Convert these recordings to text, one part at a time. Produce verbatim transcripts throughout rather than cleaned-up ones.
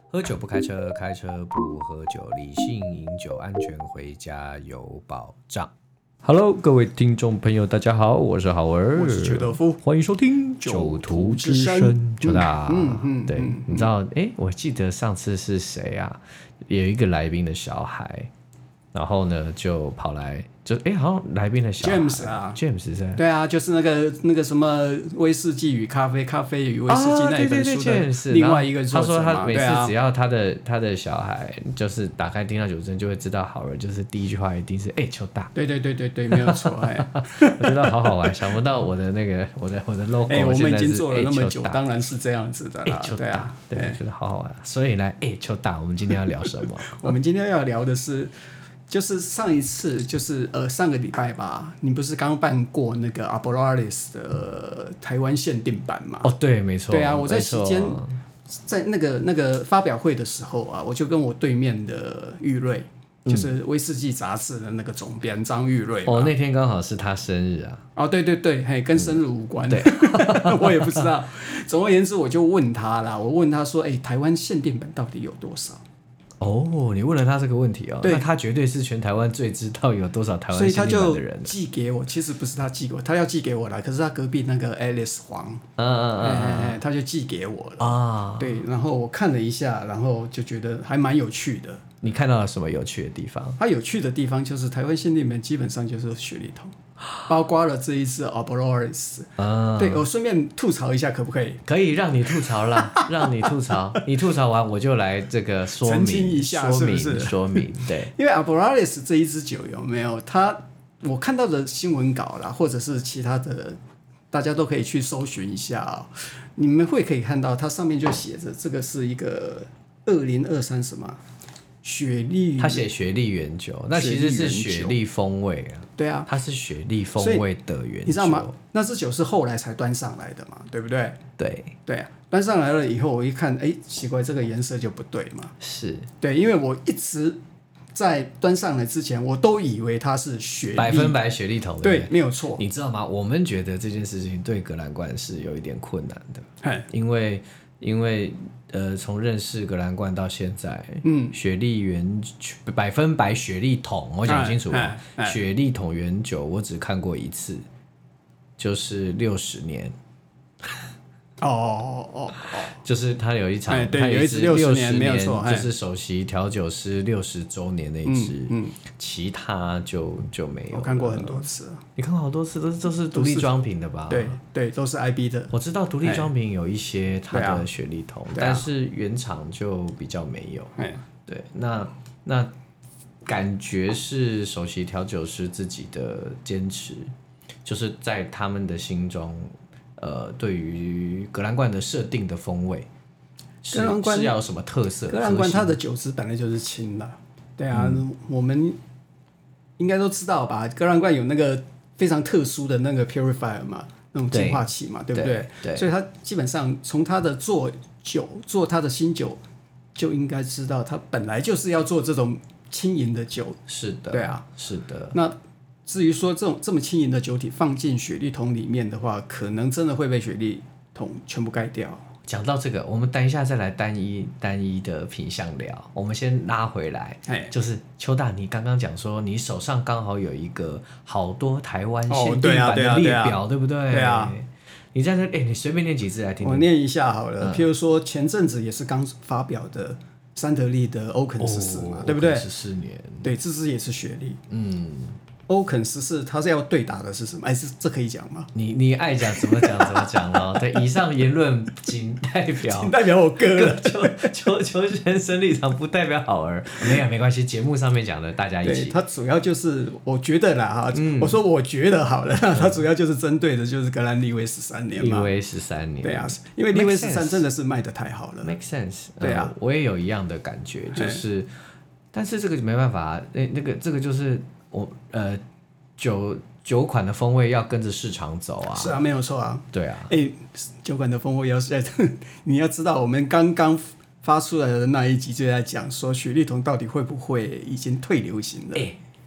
喝酒不开车，开车不喝酒，理性饮酒，安全回家有保障。Hello， 各位听众朋友，大家好，我是好儿， 我是邱德夫， 欢迎收听《 酒徒之声》。 邱大， 嗯嗯嗯对， 嗯你知道，哎，我记得上次是谁啊？有一个来宾的小孩，然后呢就跑来，就哎，好像来宾的小孩 James 啊 ，James 是谁？ 对啊，就是那个那个什么威士忌与咖啡，咖啡与威士忌那一本书的另外一个作者嘛。 他说他每次只要要他的、啊、他的小孩就是打开听到酒声，就会知道好人，就是第一句话一定是哎邱大。 对对对对对，没有错哎。 我觉得好好玩，想不到我的那个我的我的 logo，哎， 我们已经做了那么久， 当然是这样子的啦。 对啊，对，觉得好好玩。所以来哎邱大，我们今天要聊什么？ 我们今天要聊的是。就是上一次，就是呃上个礼拜吧，你不是刚办过那个 Aberralis 的台湾限定版嘛？ 哦，对，没错。 对啊，我在期间在那个那个发表会的时候啊，我就跟我对面的玉瑞，嗯、就是威士忌杂志的那个总编张玉瑞。 哦，那天刚好是他生日啊。 哦，对对对，嘿，跟生日无关。 嗯、对， 我也不知道。总而言之，我就问他啦，我问他说：“哎、欸，台湾限定版到底有多少？” 哦，你问了他这个问题哦， 对， 那他绝对是全台湾最知道有多少台湾限定版的人。 所以他就寄给我，其实不是他寄给我，他要寄给我啦，可是他隔壁那个 Alice 黄， 嗯嗯嗯、 欸，他就寄给我了啊。 对，然后我看了一下，然后就觉得还蛮有趣的。 你看到了什么有趣的地方？ 它有趣的地方就是台湾限定版基本上就是雪莉桶。包括了这一次 Aberralis， 啊， 对，我顺便吐槽一下，可不可以？ 可以让你吐槽啦，让你吐槽，你吐槽完我就来这个说明， 澄清一下， 说明是不是？ 说明，对， 因为 Aberralis 这一支酒有没有？它我看到的新闻稿啦，或者是其他的，大家都可以去搜寻一下啊、喔。你们会可以看到，它上面就写着这个是一个二零二三什么？雪莉， 他写雪莉原酒，那其实是雪莉风味啊。 对啊， 它是雪莉风味的原酒， 你知道吗？那支酒是后来才端上来的嘛，对不对？ 对对啊，端上来了以后，我一看，哎，奇怪，这个颜色就不对嘛。 是， 对，因为我一直在端上来之前，我都以为它是雪莉百分百雪莉桶， 对，没有错。 你知道吗？我们觉得这件事情对格兰冠是有一点困难的，因为因为。呃，从认識格蘭冠到現在，嗯，雪莉原百分百雪莉桶，我講清楚，雪莉桶原酒我只看過一次，就是六十年。 哦哦哦哦， 就是他有一場， 哎、 他有一支六十年，没有錯， 就是首席調酒師六十週年那一支，嗯，嗯其他就就沒有。 我看過很多次， 你看過好多次，都是都是獨立裝瓶的吧？ 對對，都是 I B 的。 我知道獨立裝瓶有一些它的雪莉桶，啊、但是原廠就比較沒有。對，那那感覺是首席調酒師自己的堅持，就是在他們的心中。呃，對於格蘭冠的設定的風味，是是要有什麼特色？ 格蘭冠它的酒質本來就是輕的，對啊，嗯、我們應該都知道吧？格蘭冠有那個非常特殊的那個 purifier 嘛，那種淨化器嘛，對，對不對？ 對， 所以它基本上從它的做酒做它的新酒，就應該知道它本來就是要做這種輕盈的酒。 是的， 對啊， 是的。 那至於說這種這麼輕盈的酒體放進雪莉桶裡面的話，可能真的會被雪莉桶全部蓋掉。 講到這個，我們等一下再來單一單一的品項聊。我們先拉回來，就是邱大，你剛剛講說你手上剛好有一個好多台灣限定版的列表，哦、對，啊對，啊對不對？ 對啊。 你在這，哎，你隨便念幾支來聽聽。 我念一下好了，嗯、譬如說前陣子也是剛發表的三得利的歐肯十四嘛，哦、對不對？ 十四年。對， 這支也是雪莉。嗯。歐肯十四，他是要對打的是什麼？哎，這可以講嗎？ 你你愛講怎麼講怎麼講咯。對，以上言論僅代表， 僅代表我個人。 邱邱邱先生立場，不代表好兒。沒有沒關係，節目上面講的，大家一起。 對，他主要就是我覺得啦哈，嗯、我說我覺得好了，他主要就是針對的就是格蘭利威十三年嘛。 利威十三年。對啊， 因為利威十三真的是賣得太好了。 Make sense。 對啊、 嗯，我也有一樣的感覺，就是，但是這個沒辦法，那那個這個就是我呃。酒酒款的風味要跟着市場走啊， 是啊，沒有錯啊， 對啊， 哎，酒款的風味要是在，你要知道，我們剛剛發出來的那一集就在講說，雪莉桶到底會不會已經退流行了？ 哎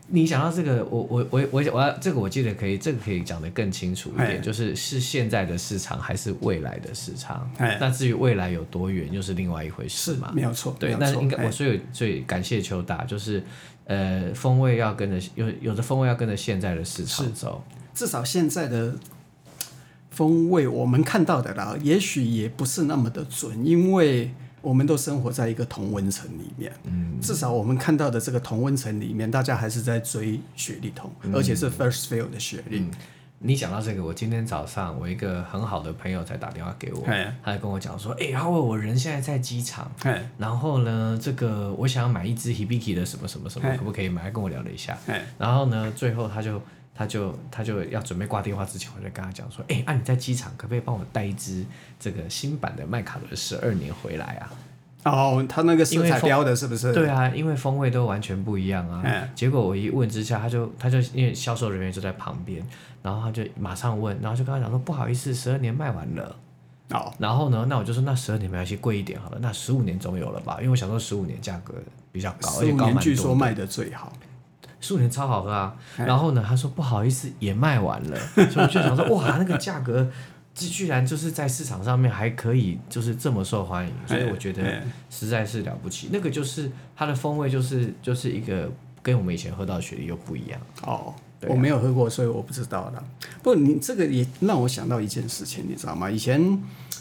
你讲到这个，我我我我我要这个我记得可以，这个可以讲得更清楚一点，就是是现在的市场还是未来的市场？那至于未来有多远，又是另外一回事嘛。 是没有错， 对，那应该我所以所以感谢邱大，就是呃风味要跟着有有的风味要跟着现在的市场走， 至少现在的风味我们看到的啦，也许也不是那么的准，因为我们都生活在一个同温层里面，嗯，至少我们看到的这个同温层里面，大家还是在追雪莉桶，嗯、而且是 first fill 的雪莉。嗯、 你讲到这个，我今天早上我一个很好的朋友才打电话给我，他就跟我讲说，哎、欸，然后我人现在在机场，然后呢，这个我想要买一支 Hibiki 的什么什么什么，可不可以买？他跟我聊了一下，然后呢，最后他就。他就他就要准备挂电话之前，我就跟他讲说，哎、欸，啊你在机场可不可以帮我带一支这个新版的麦卡伦十二年回来啊？ 哦，他那个色彩标的是不是？ 对啊，因为风味都完全不一样啊。结果我一问之下，他就他就因为销售人员就在旁边，然后他就马上问，然后就跟他讲说，不好意思，十二年卖完了。哦，然后呢，那我就说那十二年没关系，贵一点好了，那十五年总有了吧？因为我想说十五年价格比较高，而且高蛮多的。 十五年据说卖的最好。 十五年超好喝啊，然后呢，他说不好意思也卖完了，所以我就想说哇，那个价格居然就是在市场上面还可以就是这么受欢迎，所以我觉得实在是了不起。那个就是它的风味就是就是一个跟我们以前喝到的雪莉又不一样哦。啊、我没有喝过，所以我不知道了。不过你这个也让我想到一件事情，你知道吗？以前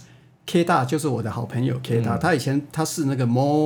K 大就是我的好朋友 K 大、嗯，他以前他是那个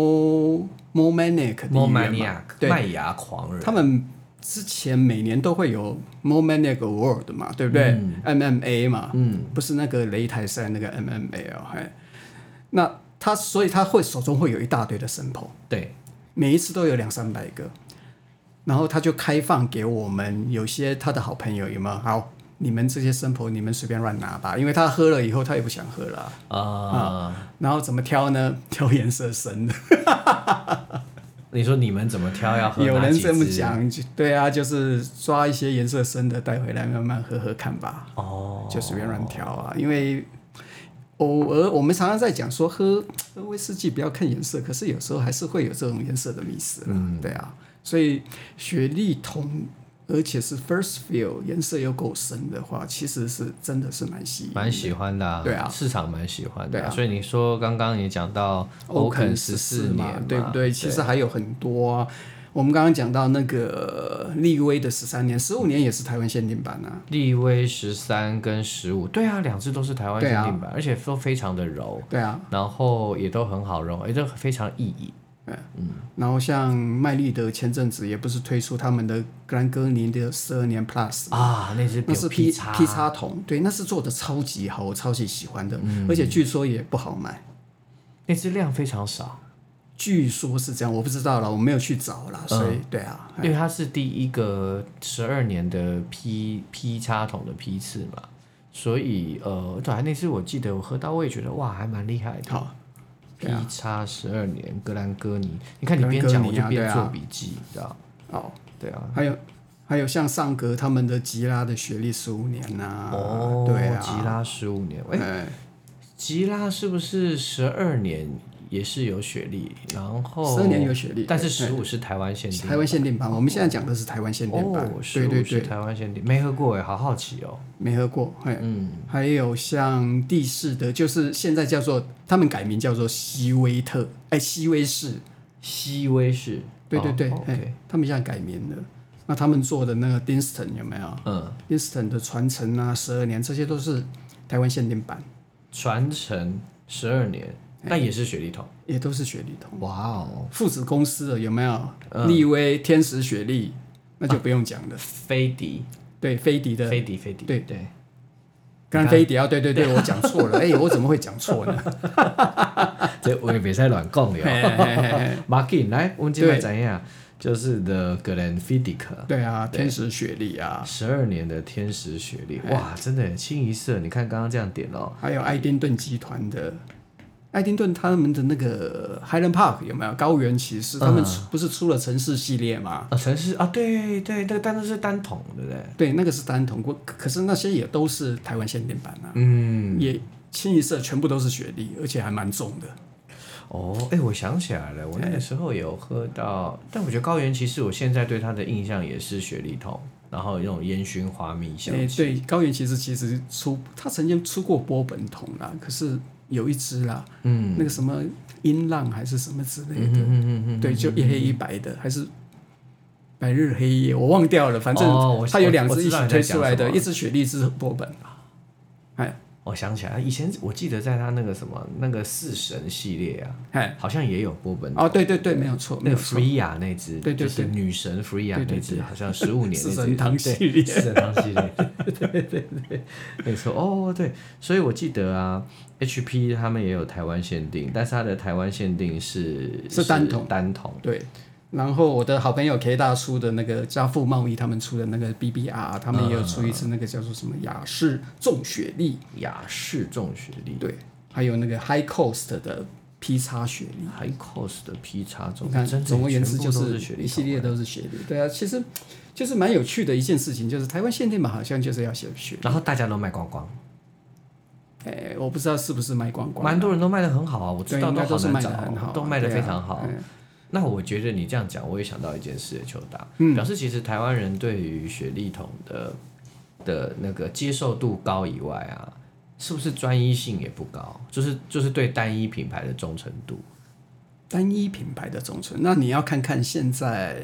Mo Mo Maniac 的一员嘛，麦芽狂人。 他们之前每年都会有 Mo Maniac Award 嘛，对不对、嗯、？M M A 嘛，嗯，不是那个擂台赛那个 M M A 哦，嘿，那他所以他会手中会有一大堆的 sample， 对， 每一次都有两三百个，然后他就开放给我们有些他的好朋友有没有好？你们这些sample你们随便乱拿吧，因为他喝了以后他也不想喝了 uh, 啊。然后怎么挑呢？挑颜色深的。 你说你们怎么挑？要喝哪几支？ 有人这么讲，对啊，就是抓一些颜色深的带回来慢慢喝喝看吧。哦，就随便乱挑啊，因为偶尔我们常常在讲说喝喝威士忌不要看颜色，可是有时候还是会有这种颜色的迷思啦、嗯、对啊，所以雪莉桶。而且是 first fill 颜色又够深的话，其实是真的是蛮喜欢的， 蛮喜欢的、啊， 对啊， 市场蛮喜欢的、 对啊。 所以你说刚刚你讲到欧肯十四年嘛， 对不对？其实还有很多啊。我们刚刚讲到那个利威的十三年、十五年也是台湾限定版啊。 利威十三跟十五，对啊，两支都是台湾限定版，啊、而且都非常的柔， 对啊， 然后也都很好融，也都非常易饮。 嗯，然后像麦利德前阵子也不是推出他们的格兰哥尼的十二年 Plus 啊，那是那是 P P 叉桶，对，那是做的超级好，我超级喜欢的、嗯，而且据说也不好买， 那支量非常少， 据说是这样，我不知道了，我没有去找了，所以、嗯、对啊， 因为它是第一个十二年的 P P 叉桶的批次嘛，所以呃，对，那支我记得我喝到，我也觉得哇，还蛮厉害的。好。P 叉十二年格兰哥尼，你看你边讲我就边做笔记，知道？ 哦， 对啊， 还有还有像上格他们的吉拉的雪莉十五年呐、啊， 哦， 对啊， 吉拉十五年，哎、欸，吉拉是不是十二年也是有雪莉？然后十二年有雪莉， 但是十五是台湾限定， 台湾限定版。我们现在讲的是台湾限定版， 哦，对对对，台湾限定，没喝过哎，好好奇哦， 没喝过，嗯，还有像帝释的，就是现在叫做他们改名叫做西威特，哎，西威士， 西威士， 对对对， 哦 okay、 他们现在改名了。那他们做的那个 Dinston 有没有？嗯 ，Dinston 的传承啊，十二年这些都是台湾限定版， 传承十二年。但也是雪莉桶， 也都是雪莉桶。 哇哦， 父子公司的有没有？嗯、利威、天使雪莉，那就不用讲了。 飞、啊、迪， 对，飞迪的， 飞迪，飞迪， 对对。刚刚飞迪啊，对对对，我讲错了，哎、欸，我怎么会讲错呢？ 这我也别再乱讲了。马进来，我们今天怎样？就是 The Glenfiddich， 对啊，天使雪莉啊， 十二年的天使雪莉，哇，真的清一色。你看刚刚这样点哦， 还有爱丁顿集团的。爱丁顿他们的那个 Highland Park 有没有高原骑士？他们不是出了城市系列吗？ 啊，城市啊，对对对，但是是单桶，对不对？ 对，那个是单桶，可是那些也都是台湾限定版啊。嗯，也清一色全部都是雪莉，而且还蛮重的。 哦，哎、欸，我想起来了，我那个时候有喝到，但我觉得高原其实我现在对它的印象也是雪莉桶，然后那种烟熏花蜜香气。 哎、欸，对，高原其实其实出，它曾经出过波本桶啦，可是有一支啦，嗯，那个什么音浪还是什么之类的，嗯哼哼哼哼对，就一黑一白的，还是白日黑夜，我忘掉了，反正它有两支一起推出来的，一支雪莉，一支波本。哎， 我想起来，以前我记得在他那个什么那个四神系列啊，好像也有波本哦，对对对，没有错， 那个 Freya 那支， 对对对， 就是女神 Freya 那支，好像十五年四神汤系列， 四神汤系列，对对对对，没错，哦对，所以我记得啊 ，H P 他们也有台湾限定，但是它的台湾限定是是单桶， 单桶， 对。然后我的好朋友 K 大出的那个家富贸易，他们出的那个 B B R， 他们也有出一支那个叫做什么雅士重雪莉， 雅士重雪莉， 对，还有那个 High Coast 的 P 叉雪莉 ，High Coast 的 P 叉重， 你看总而言之就是雪莉， 一系列都是雪莉，对啊，其实就是蛮有趣的一件事情，就是台湾限定嘛，好像就是要写雪莉， 然后大家都卖光光。 哎、欸，我不知道是不是卖光光、啊， 蛮多人都卖得很好啊，我知道都是卖得很好， 都卖得非常好。 啊、 那我觉得你这样讲，我也想到一件事，邱大、嗯，表示其实台湾人对于雪莉桶的的那个接受度高以外啊，是不是专一性也不高？就是就是对单一品牌的忠诚度， 单一品牌的忠诚，那你要看看现在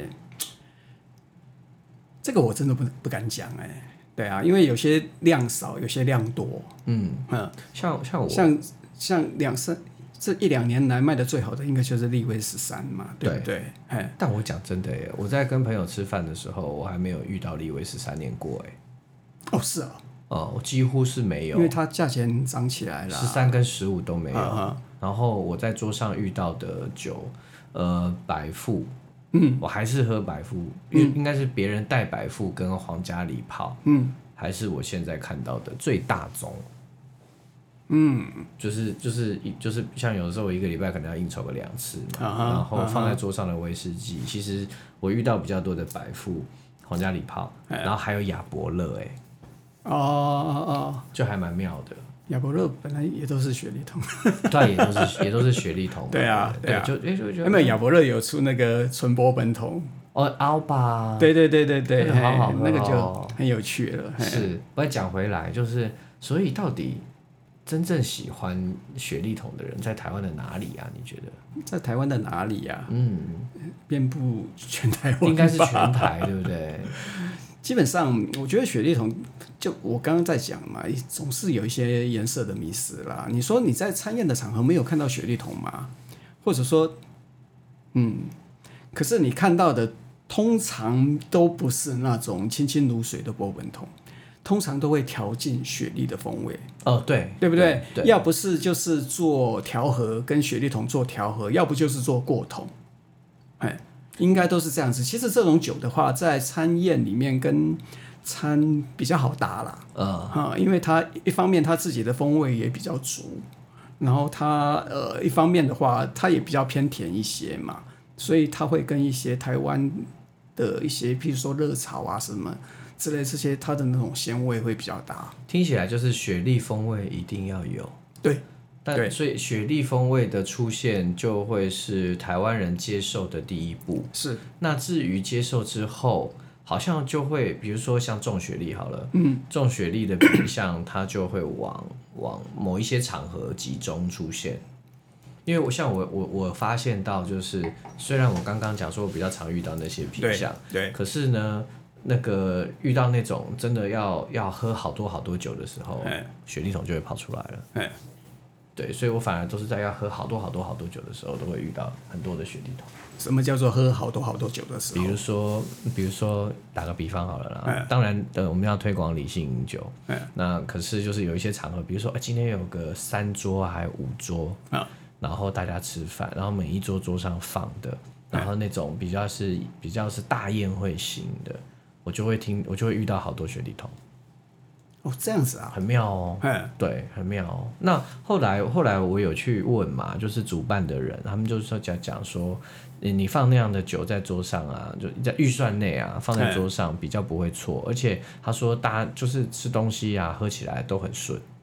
这个我真的不不敢讲哎、欸，对啊，因为有些量少，有些量多，嗯嗯， 像像我像像两三。这一两年来卖的最好的应该就是力威十三嘛，对不对？ 对，但我讲真的耶，我在跟朋友吃饭的时候，我还没有遇到力威十三年过哎。 哦，是啊， 哦，几乎是没有， 因为它价钱涨起来了， 十三跟十五都没有、啊。然后我在桌上遇到的酒，呃，百富，嗯，我还是喝百富，因为应该是别人带百富跟皇家礼炮，嗯，还是我现在看到的最大宗。嗯，就是就是就是像有的时候我一个礼拜可能要应酬个两次嘛，啊、然后放在桌上的威士忌，啊、其实我遇到比较多的百富、皇家礼炮，然后还有亚伯乐，哎， 哦哦哦， 就还蛮妙的。 亚伯乐本来也都是雪莉桶， 对，也都是也都是雪莉桶。 对啊，对啊， 就哎就就， 因为亚伯乐有出那个纯波本桶。 哦，奥巴， 对对对对对， 那个好好喝、哦， 那个就很有趣了。 是，我再讲回来，就是所以到底。真正喜欢雪莉桶的人在台湾的哪里啊？你觉得？ 在台湾的哪里啊？嗯，遍布全台湾， 应该是全台，对不对？ 基本上，我觉得雪莉桶，就我刚刚在讲嘛，总是有一些颜色的迷思啦。你说你在餐宴的场合没有看到雪莉桶吗？或者说，嗯，可是你看到的通常都不是那种清清如水的波本桶。通常都会调进雪莉的风味哦，对， 对不对？ 对， 要不是就是做调和，跟雪莉桶做调和，要不就是做过桶，哎，应该都是这样子。其实这种酒的话，在餐宴里面跟餐比较好搭啦，嗯啊，因为它一方面它自己的风味也比较足，然后它呃一方面的话，它也比较偏甜一些嘛，所以它会跟一些台湾的一些，譬如说热炒啊什么。之类这些，它的那种鲜味会比较大。 听起来就是雪莉风味一定要有。 对， 但所以雪莉风味的出现就会是台湾人接受的第一步。 是。 那至于接受之后，好像就会，比如说像重雪莉好了，嗯，重雪莉的品项它就会往往某一些场合集中出现。因为我像我我我发现到就是，虽然我刚刚讲说我比较常遇到那些品项， 对， 可是呢。那个遇到那种真的要要喝好多好多酒的时候，雪莉桶就会跑出来了。对，所以我反而都是在要喝好多好多好多酒的时候，都会遇到很多的雪莉桶。 什么叫做喝好多好多酒的时候？ 比如说，比如说打个比方好了啦，当然的，我们要推广理性饮酒。那可是就是有一些场合，比如说，欸、今天有个三桌还有五桌，然后大家吃饭，然后每一桌桌上放的，然后那种比较是比较是大宴会型的。我就会听，我就会遇到好多雪莉桶。 哦，这样子啊， 很妙哦。对，很妙哦。那后来后来我有去问嘛，就是主办的人，他们就是说讲讲说，你放那样的酒在桌上啊，就在预算内啊，放在桌上比较不会错，而且他说大家就是吃东西啊，喝起来都很顺。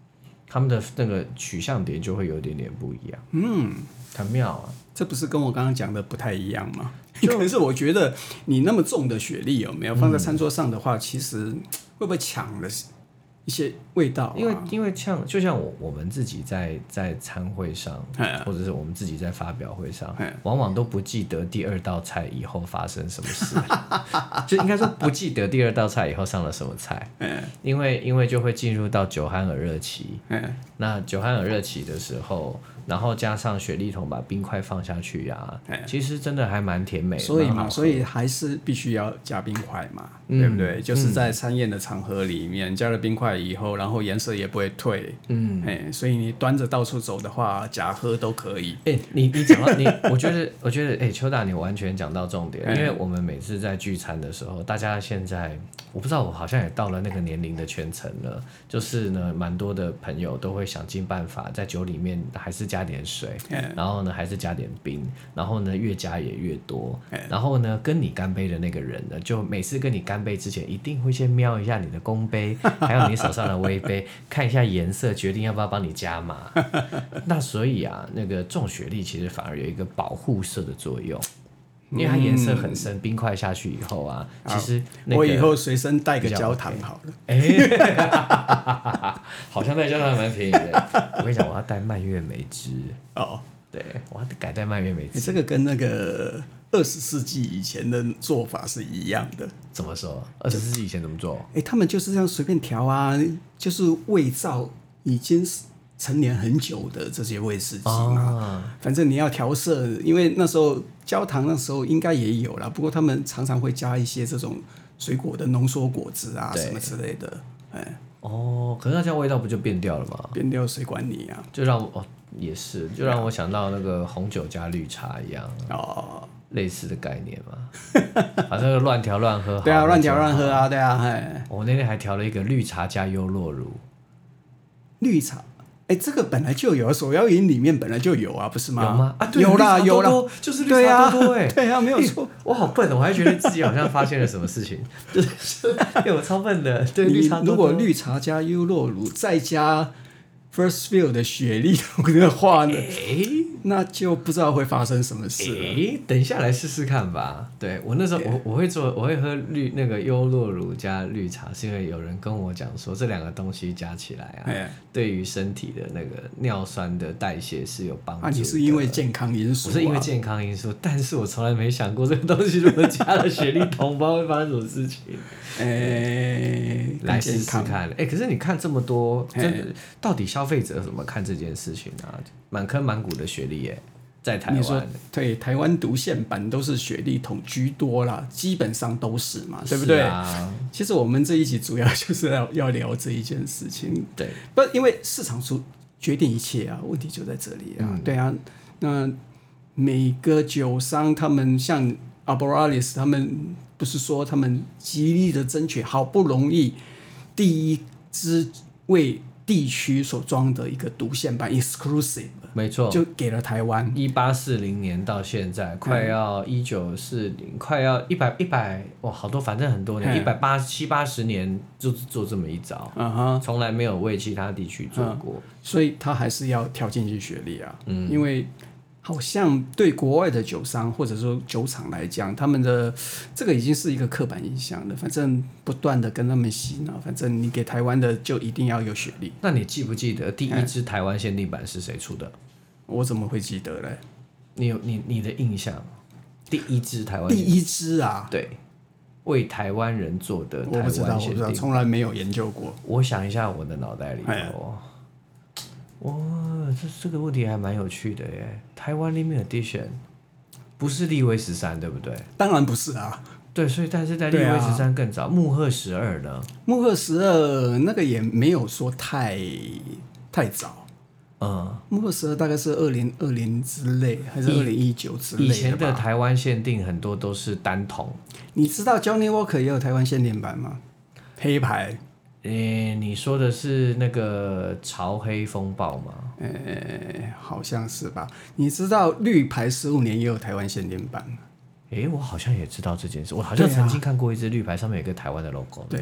他们的那个取向点就会有点点不一样。嗯，很妙啊。 这不是跟我刚刚讲的不太一样吗？可是我觉得你那么重的雪莉有没有放在餐桌上的话，嗯、其实会不会抢了一些味道、啊？ 因为因为像就像我我们自己在在餐会上，或者是我们自己在发表会上，往往都不记得第二道菜以后发生什么事，就应该说不记得第二道菜以后上了什么菜，因为因为就会进入到酒酣耳热期，那酒酣耳热期的时候。然后加上雪莉桶把冰块放下去呀、啊，其实真的还蛮甜美的。 所以嘛，所以还是必须要加冰块嘛，嗯、对不对？就是在餐宴的场合里面、嗯、加了冰块以后，然后颜色也不会退，嗯，哎，所以你端着到处走的话，假喝都可以。 哎，你你讲到你，我觉得我觉得哎，邱大你完全讲到重点，因为我们每次在聚餐的时候，大家现在我不知道，我好像也到了那个年龄的圈层了，就是呢，蛮多的朋友都会想尽办法在酒里面还是加点水，然后呢还是加点冰，然后呢越加也越多，然后呢跟你干杯的那个人呢，就每次跟你干杯之前一定会先瞄一下你的公杯，还有你手上的微杯，看一下颜色，决定要不要帮你加码。那所以啊，那个重雪莉其实反而有一个保护色的作用。因为它颜色很深、嗯，冰块下去以后啊，其实、那个、 我以后随身带个焦糖好了。哎、 欸，好像带焦糖蛮便宜的。我跟你讲，我要带蔓越莓汁哦，对，我要改带蔓越莓汁、 欸。这个跟那个二十世纪以前的做法是一样的。 怎么说？二十世纪以前怎么做？ 哎、欸，他们就是这样随便调啊，就是味道已经是。陈年很久的这些威士忌嘛、哦，反正你要调色，因为那时候焦糖那时候应该也有啦，不过他们常常会加一些这种水果的浓缩果汁啊什么之类的，哎， 哦，可是那这样味道不就变掉了吗？ 变掉谁管你啊？ 就让我哦也是，就让我想到那个红酒加绿茶一样哦，类似的概念嘛，反正乱调乱喝， 对啊，乱调乱喝啊，对啊，哎， 我那天还调了一个绿茶加优酪乳， 绿茶。哎，这个本来就有，手摇饮里面本来就有啊，不是吗？ 有吗？啊，对有啦有啦， 就是绿茶多多哎， 对啊，没有错。 我好笨，我还觉得自己好像发现了什么事情，就是因为我超笨的。对，绿茶多多。 如果绿茶加优酪乳再加 First Fill 的雪莉桶的话呢？哎。那就不知道会发生什么事了。 欸、等一下来试试看吧。对，我那时候我我会做，我会喝绿那个优酪乳加绿茶，是因为有人跟我讲说这两个东西加起来啊，对于身体的那个尿酸的代谢是有帮助的。 啊，你是因为健康因素、啊？ 我是因为健康因素，但是我从来没想过这个东西如果加了雪莉桶，不知道会发生什么事情。哎、欸，来试试看。哎、欸，可是你看这么多，真的到底消费者怎么看这件事情啊？满坑满谷的雪莉耶，在台湾， 对，台湾独县版都是雪莉桶居多啦，基本上都是嘛，对不对？啊、其实我们这一集主要就是要要聊这一件事情， 对， 不，因为市场出决定一切啊，问题就在这里啊，嗯、对啊，那每个酒商他们像 Arboralis 他们不是说他们极力的争取，好不容易第一支为地区所装的一个独县版 exclusive， 没错， 就给了台湾。 一八四零年到现在，快要一九四零，快要一百一百，哇，好多，反正很多年，一百八七八十年就是做这么一招，嗯哼，从来没有为其他地区做过，嗯、 所以他还是要跳进去雪莉啊，嗯，因为好像对国外的酒商或者说酒厂来讲，他们的这个已经是一个刻板印象了。反正不断的跟他们洗脑，反正你给台湾的就一定要有雪莉。 那你记不记得第一支台湾限定版是谁出的？ 我怎么会记得嘞？ 你有你你的印象？第一支台湾第一支啊？ 对，为台湾人做的台湾限定， 我不知道，我不知道，从来没有研究过。 我想一下我的脑袋里头。哇，这这个问题还蛮有趣的耶。台湾 Limited Edition 不是利威十三，对不对？ 当然不是啊。 对，所以但是在利威十三更早，木鹤十二呢？ 木鹤十二那个也没有说太太早。嗯，木鹤十二大概是二零二零之类，还是二零一九之类的吧。 以前的台湾限定很多都是单桶。 你知道 Johnny Walker 也有台湾限定版吗？黑牌。 诶，你说的是那个潮黑风暴吗？ 诶，好像是吧。你知道绿牌十五年也有台湾限定版？ 诶，我好像也知道这件事。我好像曾经看过一支绿牌，上面有一个台湾的 logo。 对啊，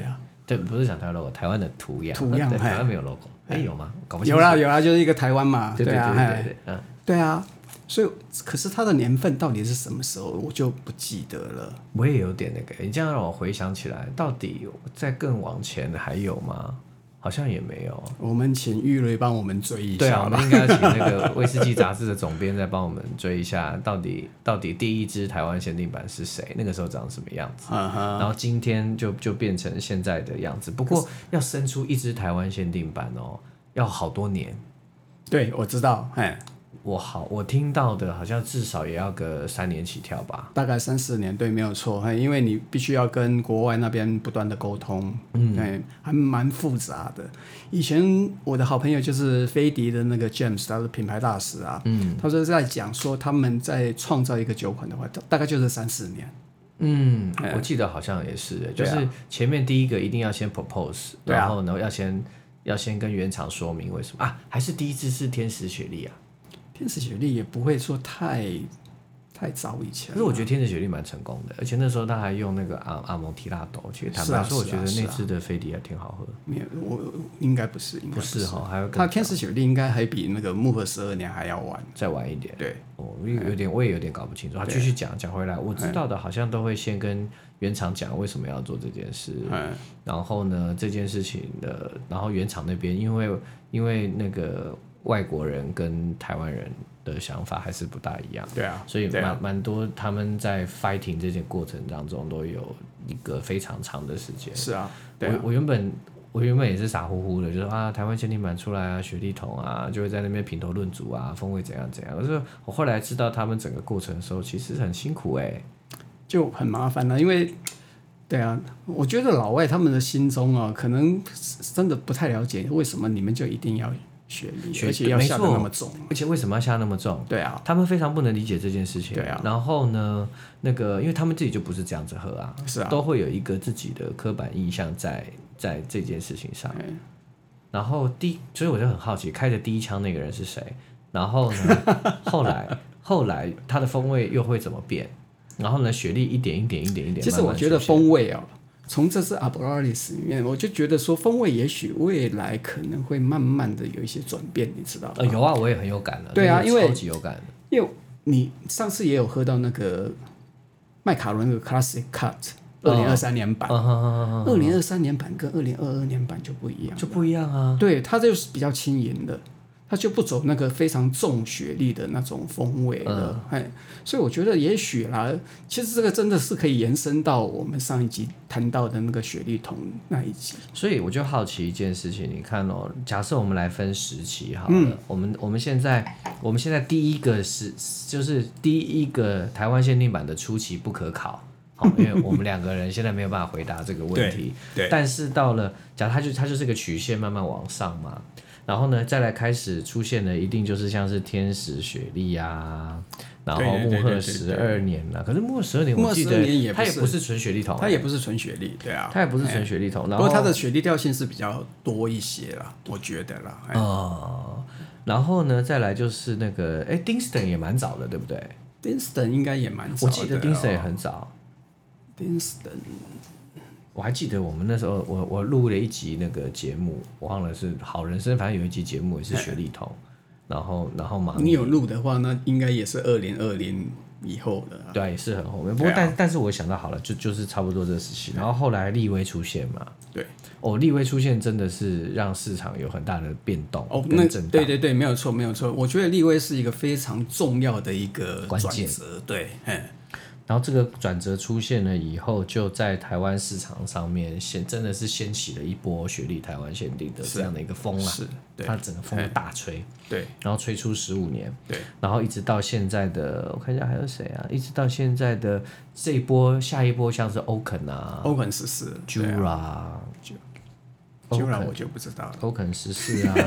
对，不是讲台湾 logo， 台湾的图样。 图样， 台湾没有 logo， 哎、欸，有吗？搞不清楚。 有啦有啦，就是一个台湾嘛。 对对对啊， 对对对，嗯， 对啊。所以，可是它的年份到底是什么时候，我就不记得了。 我也有点那个，你这样让我回想起来，到底在更往前还有吗？好像也没有。 我们请玉瑞帮我们追一下。 对啊，我们应该要请那个威士忌杂志的总编再帮我们追一下，到底到底第一支台湾限定版是谁？那个时候长什么样子？ uh-huh. 然后今天就就变成现在的样子。不过要生出一支台湾限定版哦，要好多年。 对，我知道，哎。 我好，我听到的好像至少也要个三年起跳吧， 大概三四年，对，没有错，因为你必须要跟国外那边不断的沟通，嗯，对，还蛮复杂的。以前我的好朋友就是飞迪的那个 James， 他是品牌大使啊，嗯，他说在讲说他们在创造一个酒款的话，大概就是三四年。 嗯，我记得好像也是，就是前面第一个一定要先 propose，、啊、然后呢要先要先跟原厂说明为什么啊，还是第一支是天使雪莉啊。 天使雪莉也不会说太太早以前， 可是我觉得天使雪莉蛮成功的，而且那时候他还用那个阿阿蒙提拉斗，其实坦白说，我觉得那支的飞迪还挺好喝。没有， 我应该不是，应该不是哈，还有他天使雪莉应该还比那个木盒十二年还要晚， 再晚一点。 对， 我有点我也有点搞不清楚。他继续讲讲回来，我知道的好像都会先跟原厂讲为什么要做这件事，然后呢这件事情的，然后原厂那边因为因为那个。外国人跟台湾人的想法还是不大一样， 对啊， 所以蛮蛮多他们在 fighting 这件过程当中都有一个非常长的时间。 是啊，对啊， 我我原本我原本也是傻乎乎的，就是啊台湾限定版出来啊，雪莉桶啊，就会在那边品头论足啊，风味怎样怎样。可是我后来知道他们整个过程的时候，其实很辛苦哎、欸， 就很麻烦了，因为。对啊，我觉得老外他们的心中啊，可能真的不太了解为什么你们就一定要雪莉，而且要下得那么重， 而且为什么要下那么重？ 对啊， 他们非常不能理解这件事情。 对啊， 然后呢，那个因为他们自己就不是这样子喝啊， 是啊， 都会有一个自己的刻板印象在在这件事情上。然后第，所以我就很好奇，开的第一枪那个人是谁？然后呢，后来后来他的风味又会怎么变？然后呢，雪莉一点一点一点一点慢慢。 其实我觉得风味哦，从这次 Aberlour 里面，我就觉得说风味也许未来可能会慢慢的有一些转变，你知道吗？ 呃，有啊，我也很有感的。 对啊，因为超级有感的。 因为你上次也有喝到那个麦卡伦的 Classic Cut 二零二三年版，二零二三年版跟二零二二年版就不一样， 就不一样啊。 对，它就是比较轻盈的。它就不走那个非常重雪莉的那种风味了，哎、嗯，所以我觉得也许啦，其实这个真的是可以延伸到我们上一集谈到的那个雪莉桶那一集。 所以我就好奇一件事情，你看哦，假设我们来分时期好了，嗯、我们我们现在我们现在第一个是就是第一个台湾限定版的初期不可考。好，因为我们两个人现在没有办法回答这个问题， 对，对， 但是到了，假如它就它就是个曲线慢慢往上嘛。然后呢，再来开始出现的一定就是像是天使雪莉啊，然后木鹤十二年啦。可是木鹤十二年，我记得它也不是纯雪莉桶， 它也不是纯雪莉，对啊， 它也不是纯雪莉桶。 不过它的雪莉调性是比较多一些啦，我觉得啦。 哦，然后呢，再来就是那个，哎 ，Dinston 也蛮早的，对不对 ？Dinston 应该也蛮早的， 我记得 Dinston 也很早。 Dinston。 我还记得我们那时候，我我录了一集那个节目，我忘了是好人生，反正有一集节目也是雪莉桶，然后然后嘛， 你有录的话，那应该也是二零二零以后的、啊， 对，也是很后面。不过但、啊、但是我想到好了，就就是差不多这个时期，然后后来力威出现嘛， 对， 哦，力威出现真的是让市场有很大的变动哦，那对对对，没有错没有错，我觉得力威是一个非常重要的一个转折，对，嗯。 然后这个转折出现了以后，就在台湾市场上面掀，真的是掀起了一波雪莉台湾限定的这样的一个风啊！ 是，对， 它整个风大吹， 对， 然后吹出十五年， 对， 然后一直到现在的，我看一下还有谁啊？一直到现在的这一波，下一波像是 Oaken 啊 ，Oaken 十四 ，Jura，Jura 我就不知道了 ，Oaken 十四啊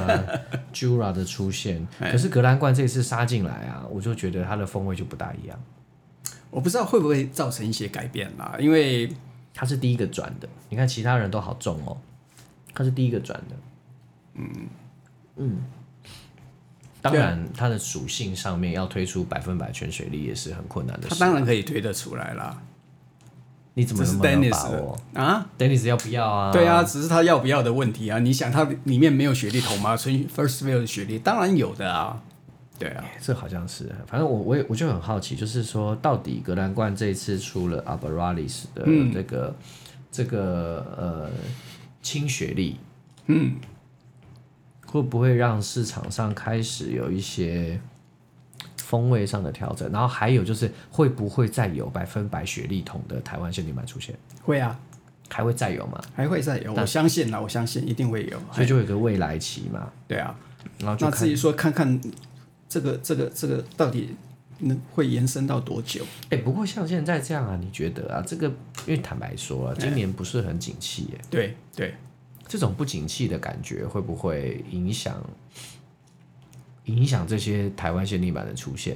，Jura 的出现，可是格兰冠这次杀进来啊，我就觉得它的风味就不大一样。 我不知道会不会造成一些改变啦，因为他是第一个转的，你看其他人都好重哦，他是第一个转的，嗯嗯，当然它的属性上面要推出百分百全水力也是很困难的事， 他当然可以推得出来啦， 你怎么那么没有把握啊 ？Dennis 要不要啊？ 对啊，只是他要不要的问题啊。你想他里面没有学历桶吗？纯 First Field 的学历当然有的啊。对啊， 这好像是，反正我我也我就很好奇，就是说到底格兰冠这一次出了 Aberralis 的这个、嗯、这个呃轻学历，嗯，会不会让市场上开始有一些风味上的调整？然后还有就是会不会再有百分百雪莉桶的台湾限定版出现？ 会啊， 还会再有吗？ 还会再有，我相信啦，我相信一定会有， 所以就有一个未来期嘛。 对啊， 然后就那至于说看看这个这个这个到底能会延伸到多久？ 哎、欸，不过像现在这样啊，你觉得啊，这个因为坦白说啊，今年不是很景气耶。 对对， 这种不景气的感觉会不会影响影响这些台湾限定版的出现？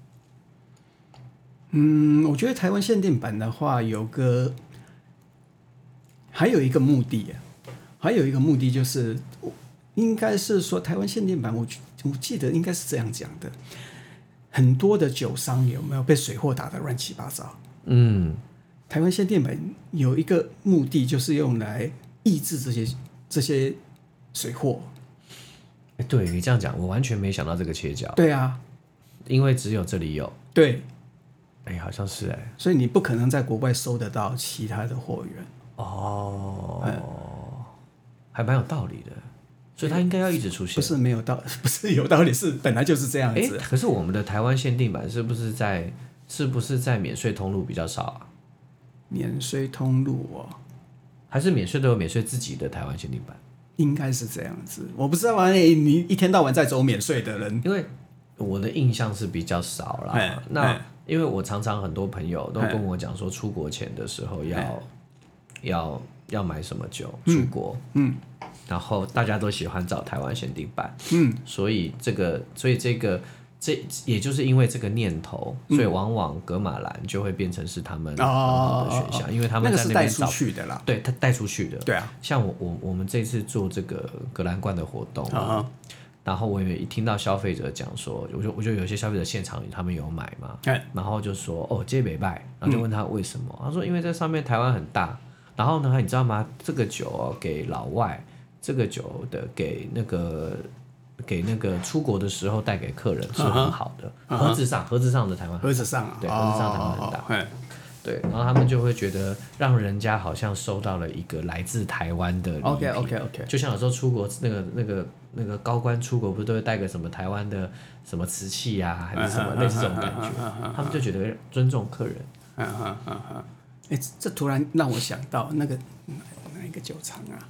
嗯，我觉得台湾限定版的话，有个还有一个目的啊，还有一个目的就是，应该是说台湾限定版我，我我记得应该是这样讲的，很多的酒商有没有被水货打得乱七八糟？嗯，台湾限定版有一个目的就是用来抑制这些这些水货。 欸、对你这样讲，我完全没想到这个切角。 对啊， 因为只有这里有。 对。 哎、欸，好像是哎、欸， 所以你不可能在国外收得到其他的货源哦，嗯、还蛮有道理的，所以它应该要一直出现。 不是没有道，不是有道理，是本来就是这样子。 欸、可是我们的台湾限定版是不是在是不是在免税通路比较少啊？ 免税通路哦， 还是免税都有免税自己的台湾限定版？ 应该是这样子，我不知道啊。欸、你一天到晚在走免税的人， 因为我的印象是比较少啦。那因为我常常很多朋友都跟我讲说，出国前的时候要要要买什么酒出国，嗯，嗯然后大家都喜欢找台湾限定版，嗯，所以这个所以这个这也就是因为这个念头，所以往往噶玛兰就会变成是他们很好的选项，哦哦哦哦因为他们在那边找那个是带出去的啦， 对，他带出去的， 对啊， 像我我我们这次做这个格兰冠的活动啊。然后我也一听到消费者讲说，我就我就有些消费者现场他们有买嘛，然后就说哦这没卖，然后就问他为什么，嗯、他说因为在上面台湾很大，然后呢你知道吗？这个酒、哦、给老外，这个酒的给那个给那个出国的时候带给客人是很好的，嗯、盒子上盒子上的台湾盒子上、啊、 对盒子上台湾很大。 哦哦对，然后他们就会觉得让人家好像收到了一个来自台湾的礼品。 OK OK OK， 就像有时候出国那个那个那个高官出国不是都会带个什么台湾的什么瓷器啊，还是什么类似这种感觉，他们就觉得尊重客人。 哎、欸，这突然让我想到那个哪一个酒厂啊？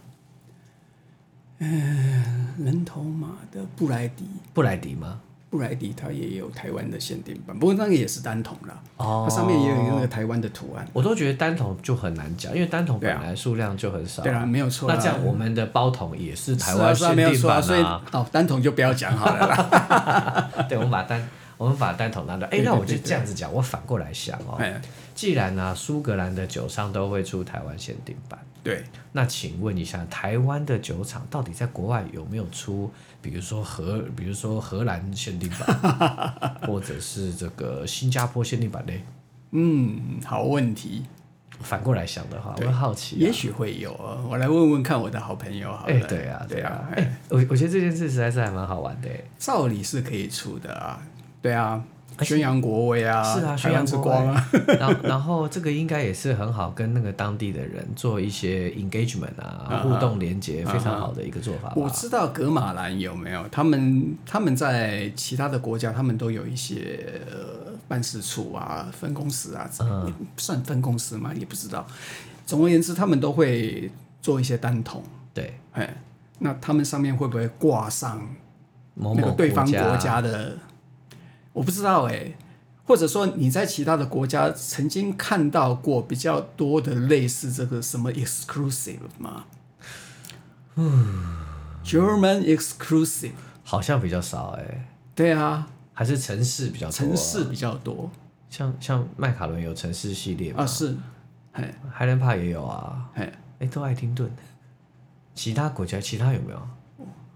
嗯、呃，人头马的布莱迪。 布莱迪吗？ 布莱迪它也有台湾的限定版，不过那个也是单桶啦，哦、它上面也有那个台湾的图案。 我都觉得单桶就很难讲，因为单桶本来数量就很少。 对啊，没有错。那这样我们的包桶也是台湾限定版啊， 是啊，啊所以哦，单桶就不要讲好了啦。 对，我们把单我们把单桶拿掉。哎、欸，那我就这样子讲，我反过来想哦。既然啊，苏格兰的酒商都会出台湾限定版， 对， 那请问一下，台湾的酒厂到底在国外有没有出，比如说荷，比如说荷兰限定版，或者是这个新加坡限定版呢？ 嗯，好问题。 反过来想的话，我很好奇、啊， 也许会有啊，我来问问看我的好朋友好了。 哎、欸，对啊，对啊，哎、欸，我我觉得这件事实在是还蛮好玩的。 照理是可以出的啊，对啊。宣扬国威啊， 是啊， 宣扬之光啊。 然后，然后这个应该也是很好跟那个当地的人做一些 engagement 啊，互动连接，非常好的一个做法吧。 我知道噶玛兰有没有？他们他们在其他的国家，他们都有一些、呃、办事处啊、分公司啊，嗯、算分公司吗？也不知道。总而言之，他们都会做一些单桶。 对， 哎，那他们上面会不会挂上那个对方国家的？我不知道哎、欸，或者说你在其他的国家曾经看到过比较多的类似这个什么 exclusive 吗？嗯 ，German exclusive 好像比较少哎、欸。 对啊， 还是城市比较多、啊。 城市比较多， 像像麦卡伦有城市系列嘛？ 啊是， 海伦帕也有啊。哎、欸，都爱丁顿。其他国家其他有没有？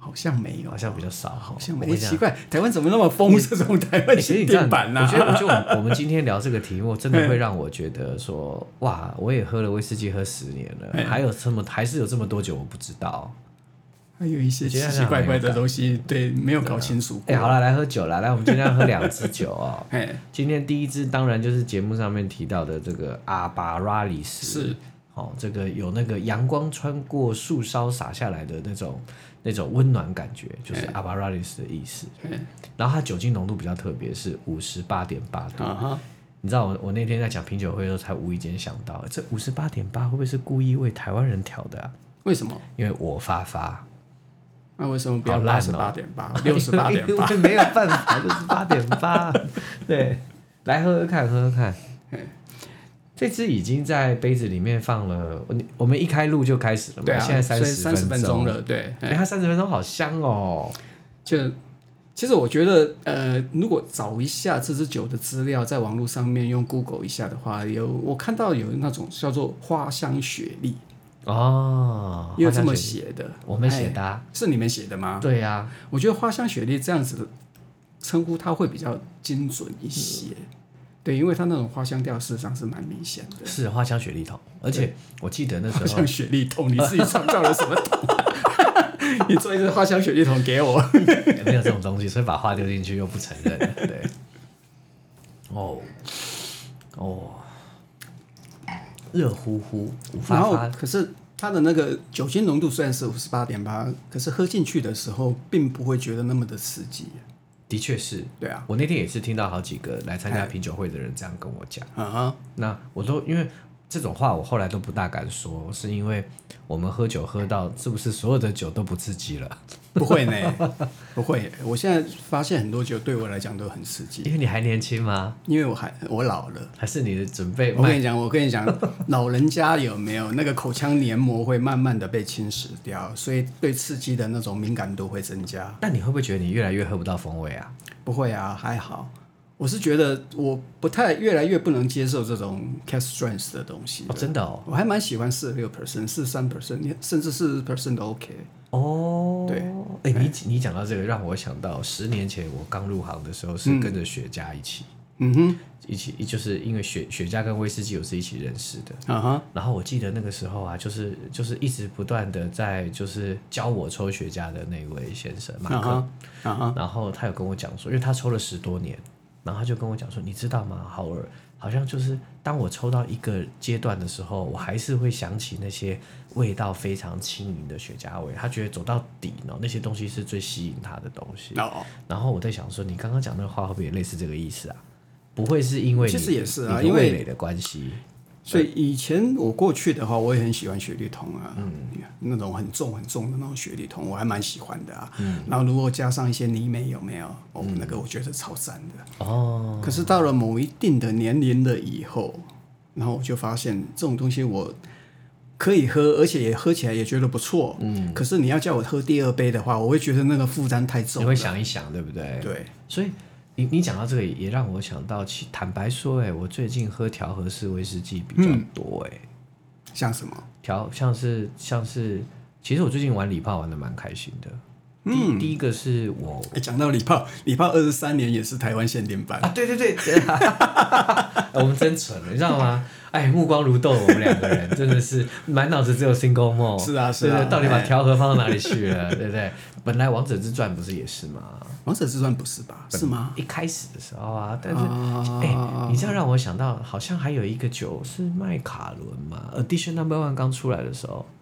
好像没有， 好像比较少， 好像没。奇怪，台湾怎么那么疯这种台湾限定版呢？ 我觉得，我觉得我们今天聊这个题目，真的会让我觉得说，哇，我也喝了威士忌喝十年了，还有这么还是有这么多酒我不知道， 还有一些奇奇怪怪的东西，对，没有搞清楚。 哎、欸，好了，来喝酒了，来，我们今天要喝两支酒哦。今天第一支当然就是节目上面提到的这个阿巴拉里斯， 是。 哦，这个有那个阳光穿过树梢洒下来的那种那种温暖感觉，就是阿巴拉里斯的意思。然后它酒精浓度比较特别，是五十八点八度。Uh-huh. 你知道我我那天在讲品酒会的时候，才无意间想到，这五十八点八会不会是故意为台湾人调的啊？ 为什么？ 因为我发发。 那为什么不要八十八点八、六十八点八？ 没有办法，六十八点八。对，来喝喝看，喝喝看。这支已经在杯子里面放了，我们一开录就开始了嘛， 对啊， 现在三十分钟了，对， 哎、欸，它三十分钟好香哦。 就其实我觉得，呃，如果找一下这支酒的资料，在网络上面用 Google 一下的话，有我看到有那种叫做花香雪莉哦， 也有这么写的， 我们写的、啊哎，是你们写的吗？ 对呀、啊， 我觉得花香雪莉这样子的称呼，它会比较精准一些。嗯对，因为它那种花香调事实上是蛮明显的， 是花香雪莉桶，而且我记得那时候花香雪莉桶，你自己创造了什么桶？你做一支花香雪莉桶给我， 没有这种东西，所以把花丢进去又不承认。对，哦哦，热乎乎，五发发。 然后可是它的那个酒精浓度虽然是五十八点八，可是喝进去的时候并不会觉得那么的刺激。 的确是， 对啊， 我那天也是听到好几个来参加品酒会的人这样跟我讲， 啊、 那我都因为这种话我后来都不大敢说，是因为我们喝酒喝到是不是所有的酒都不刺激了？ 不会呢，不会。我现在发现很多酒对我来讲都很刺激， 因为你还年轻吗？ 因为我还我老了， 还是你的准备？ 我跟你讲，我跟你讲，老人家有没有那个口腔黏膜会慢慢的被侵蚀掉，所以对刺激的那种敏感度会增加。 那你会不会觉得你越来越喝不到风味啊？ 不会啊，还好。我是觉得我不太越来越不能接受这种 cask strength 的东西。 哦，真的哦， 我还蛮喜欢四十六 percent、四十三 percent， 甚至四十 percent 都 OK。 哦， 对， 哎、欸，你你讲到这个，让我想到十年前我刚入行的时候，是跟着雪茄一起， 嗯哼， 一起就是因为雪雪茄跟威士忌我是一起认识的， 啊哈。 然后我记得那个时候啊，就是就是一直不断的在就是教我抽雪茄的那位先生马克， 啊哈， 然后他有跟我讲说，因为他抽了十多年。然后他就跟我讲说，你知道吗，浩尔，好像就是当我抽到一个阶段的时候，我还是会想起那些味道非常轻盈的雪茄味。他觉得走到底呢，那些东西是最吸引他的东西。 哦、 然后我在想说，你刚刚讲那个话会不会也类似这个意思啊？不会是因为你其实也是啊， 因为味蕾的关系。 所以以前我过去的话，我也很喜欢雪莉桶啊，嗯，那种很重很重的那种雪莉桶，我还蛮喜欢的啊。嗯，然后如果加上一些泥煤，有没有？哦，嗯、那个我觉得超赞的。 哦。 可是到了某一定的年龄了以后，然后我就发现这种东西我可以喝，而且也喝起来也觉得不错。嗯。可是你要叫我喝第二杯的话，我会觉得那个负担太重了。 你会想一想，对不对？ 对。 所以。你你讲到这个也让我想到，其坦白说，哎，我最近喝调和式威士忌比较多，哎、嗯， 像什么调像是像是，其实我最近玩礼炮玩的蛮开心的。 嗯， 第一个是我讲到礼炮，礼炮二十三年也是台湾限定版啊，对对对，我们真蠢了，你知道吗？哎，目光如豆，我们两个人真的是满脑子只有 single malt。 是啊，是啊， 对对，到底把调和放到哪里去了？对不对？本来《王者之传》不是也是吗？ 《王者之传》不是吧？是吗？ 一开始的时候啊，但是哎、啊，你这样让我想到，好像还有一个酒是麦卡伦嘛 ，Edition Number One 刚出来的时候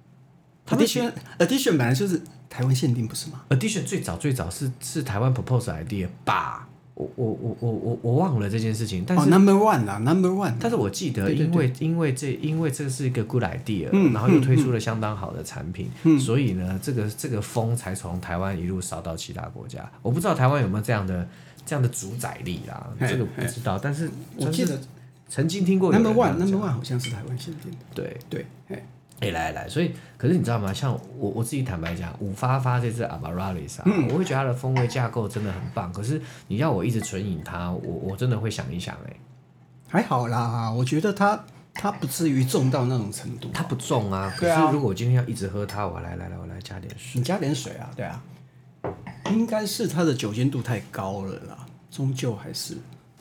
，Edition Edition 本来就是台湾限定，不是吗 ？Edition 最早最早是是台湾 propose idea 吧？我我我我我我忘了这件事情，但是、 哦、Number One 啊 ，Number One。 但是我记得，因为对对对因为这因为这是一个 good idea，、 嗯、 然后又推出了相当好的产品， 嗯、 所以呢，这个这个风才从台湾一路烧到其他国家。我不知道台湾有没有这样的这样的主宰力啦，这个不知道。但是我记得曾经听过 Number One，Number One 好像是台湾限定的。 对对， 哎、欸，来来来，所以可是你知道吗？像我我自己坦白讲，五发发这支 Amaryllis 啊、嗯，我会觉得它的风味架构真的很棒。可是你要我一直纯饮它，我我真的会想一想、欸，哎， 还好啦，我觉得它它不至于重到那种程度。 它不重啊，可是如果我今天要一直喝它，我来来来，我来加点水。 你加点水啊，对啊，应该是它的酒精度太高了啦，终究还是。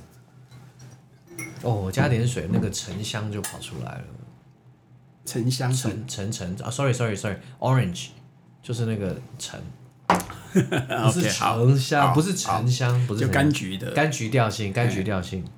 哦，我加点水，那个沉香就跑出来了。 沉香， 沉沉沉啊 ，sorry sorry sorry，orange 就是那个沉。不是沉香，不是沉香，不是就柑橘的柑橘调性，柑橘调性。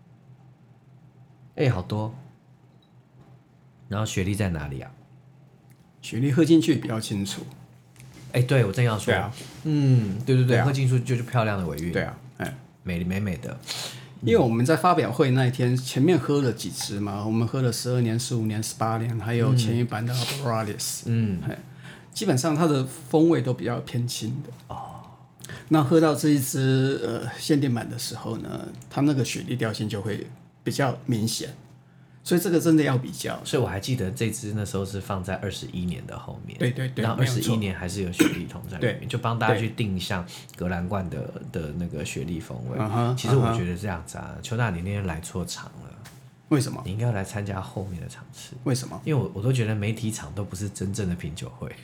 哎、欸，好多。然后雪莉在哪里啊？ 雪莉喝进去比较清楚。 哎、欸，对我正要说， 对啊， 嗯，对对对， 对啊、 喝进去就是漂亮的尾韵。 对啊，哎， 美美美的。 因为我们在发表会那一天，前面喝了几支嘛，我们喝了十二年、十五年、十八年，还有前一版的 Aberralis， 嗯，基本上它的风味都比较偏轻的。哦，那喝到这一支呃限定版的时候呢，它那个雪莉调性就会比较明显，所以这个真的要比较。 所以我还记得这支那时候是放在二十一年的后面， 对对对， 然后二十一年还是有雪莉桶在里面， 对， 就帮大家去定向格兰冠的的那个雪莉风味。Uh-huh, 其实我觉得这样子啊，邱大你那天来错场了。 为什么？ 你应该要来参加后面的场次。 为什么？ 因为我我都觉得媒体场都不是真正的品酒会。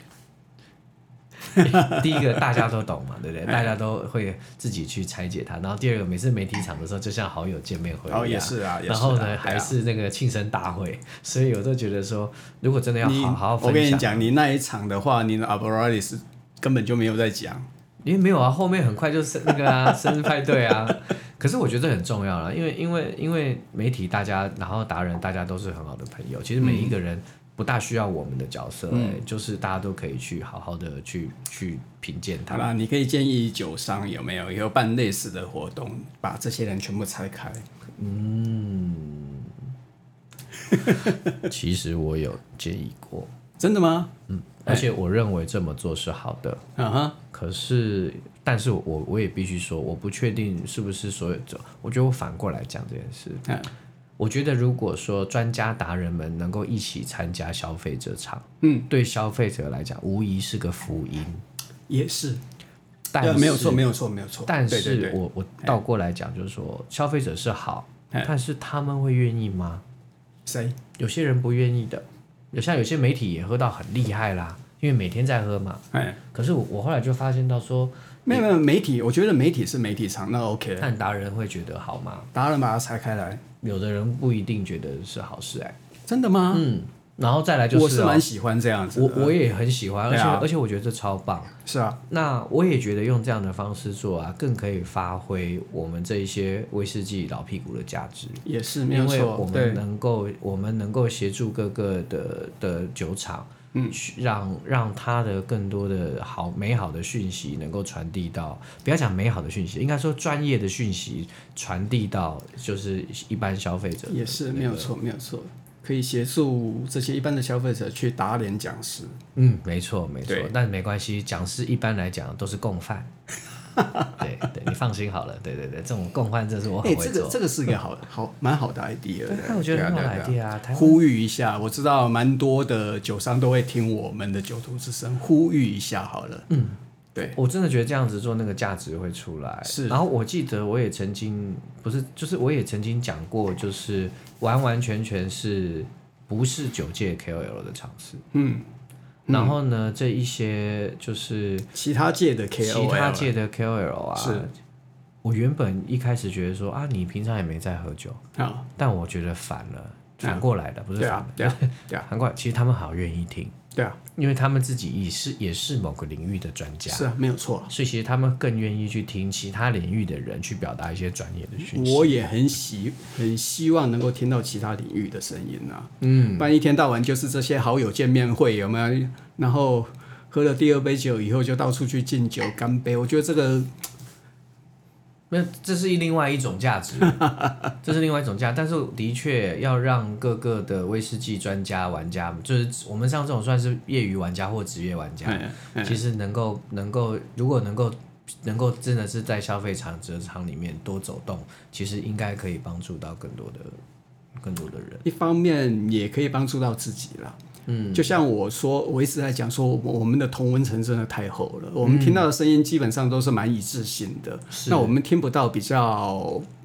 第一个大家都懂嘛，对不对？大家都会自己去拆解它。然后第二个，每次媒体场的时候，就像好友见面会一样。 哦，也是啊。 然后呢，啊、还是那个庆生大会，所以我都觉得说，如果真的要好好分享， 我跟你讲，你那一场的话，你的 Aberralis 根本就没有在讲。 因为没有啊，后面很快就是那个啊，生日派对啊。可是我觉得很重要啦，因为因为因为媒体大家，然后达人大家都是很好的朋友，其实每一个人。不大需要我们的角色、欸嗯，就是大家都可以去好好的去去品鉴它。 好啦，你可以建议酒商有没有以后办类似的活动，把这些人全部拆开。嗯， 其实我有建议过。 真的吗？ 嗯，而且我认为这么做是好的。嗯哼。可是，但是我我也必须说，我不确定是不是所有酒。我觉得我反过来讲这件事。嗯。我觉得，如果说专家达人们能够一起参加消费者场，嗯，对消费者来讲，无疑是个福音。 也是， 但是没有错，没有错，没有错。 但是我对对对我倒过来讲，就是说，消费者是好，但是他们会愿意吗？ 谁？ 有些人不愿意的，有像有些媒體也喝到很厉害啦，因为每天在喝嘛。哎，可是我我后来就发现到说。 没有没有媒体，我觉得媒体是媒体场，那 OK。 但达人会觉得好吗？ 达人把它拆开来， 有的人不一定觉得是好事哎、欸。 真的吗？ 嗯，然后再来就是、喔， 我是蛮喜欢这样子的。 我我也很喜欢，而且、啊、而且我觉得这超棒。 是啊， 那我也觉得用这样的方式做啊，更可以发挥我们这一些威士忌老屁股的价值。 也是没有错， 因为我们能够我们能够协助各个的的酒厂。嗯，让让他的更多的好美好的讯息能够传递到，不要讲美好的讯息，应该说专业的讯息传递到就是一般消费者、那個。 也是没有错，没有错，可以协助这些一般的消费者去打脸讲师。 嗯，没错没错，但没关系，讲师一般来讲都是共犯。对对，你放心好了，对对对，这种共患这是我很会做。 欸、这个这个是一个好好蛮好的 idea。 对，我觉得很好的 idea 啊。 呼吁一下，我知道蛮多的酒商都会听我们的酒徒之声，呼吁一下好了。嗯，对， 我真的觉得这样子做那个价值会出来。 是， 然后我记得我也曾经不是，就是我也曾经讲过，就是完完全全是不是酒界 K O L 的尝试。嗯。然后呢，这一些就是其他界的 K O L， 其他界的 K O L 啊， 是我原本一开始觉得说啊，你平常也没在喝酒，啊、但我觉得反了，反过来的，啊、不是反了， 对啊，对啊， 反过来，其实他们好愿意听， 对啊， 因为他们自己也是也是某个领域的专家， 是啊，没有错， 所以其实他们更愿意去听其他领域的人去表达一些专业的讯息。 我也很希很希望能够听到其他领域的声音啊，嗯，不然一天到晚就是这些好友见面会有没有？然后喝了第二杯酒以后就到处去敬酒干杯，我觉得这个。 那这是另外一种价值，这是另外一种价值，但是的确要让各个的威士忌专家玩家，就是我们像这种算是业余玩家或职业玩家，其实能够能够如果能够能够真的是在消费场酒厂里面多走动，其实应该可以帮助到更多的更多的人。 一方面也可以帮助到自己啦。嗯，就像我说，我一直在讲说，我们的同温层真的太厚了，我们听到的声音基本上都是蛮一致性的。那我们听不到比较